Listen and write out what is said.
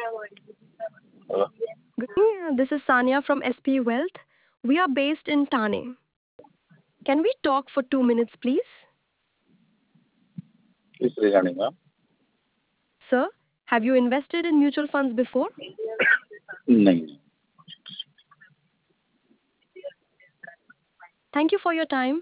Hello? Good evening. This is Sanya from SP Wealth. We are based in Thane. Can we talk for 2 minutes, please? Please regarding, Sir, have you invested in mutual funds before? नहीं. Thank you for your time.